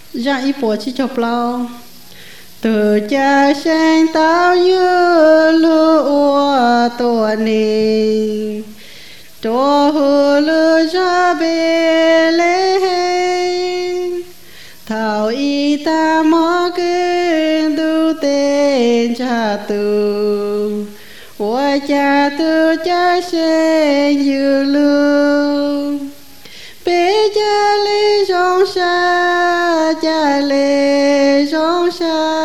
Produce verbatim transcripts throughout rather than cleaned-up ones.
ra ý bộ chỉ chọc lâu từ cha sen tao như lúa tuổi nì cho hư lư ra bê lê thảo y ta mò kinh tu tên cha tu ôi cha tu cha sen như lư bê cha lê trong sa cha lê trong sa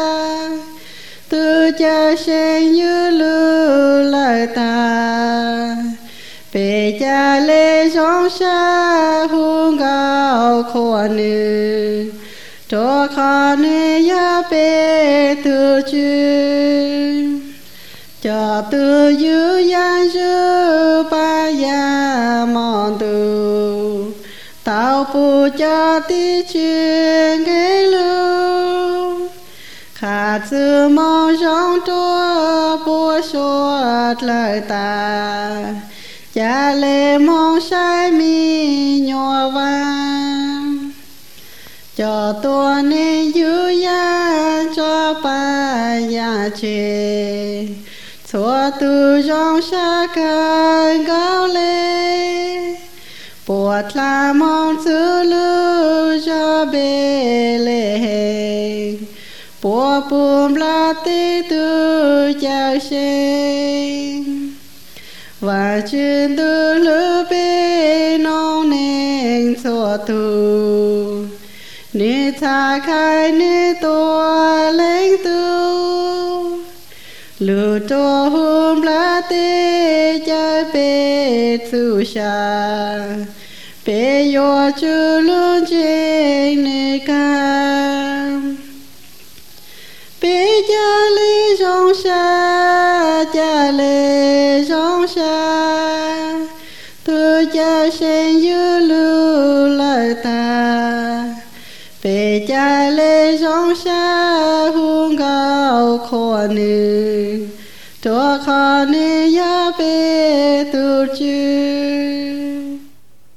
tu cha sen như lư lại ta bê cha lê trong sa hung gạo khổ nữ cho khó nữ ya bê tu chư cho tu yu yan dư ba ya mong tu tao phụ cho tí chuyện ghé lưu khả dư mong trong tua bùa suốt lời ta cha lê mong sai mi nhỏ vang cho tua nên yu yan cho ba ya chê xóa tu trong xa cơn gạo lê bột là mong giữ lưu cho bê lê bùa bùm là tí tu chào sinh và chuyên tu lưu bê nông nên xóa tu nê thả khai nê tòa lên tu lưu cho hôm lá tê cha bê su sa bê yo chu luôn trên nê cam bê cha lê trong sa cha lê trong sa tu cha sen yu lưu lại ta bê cha lê trong sa hung gạo khổ nữ cho khó nữ ya bê tu chư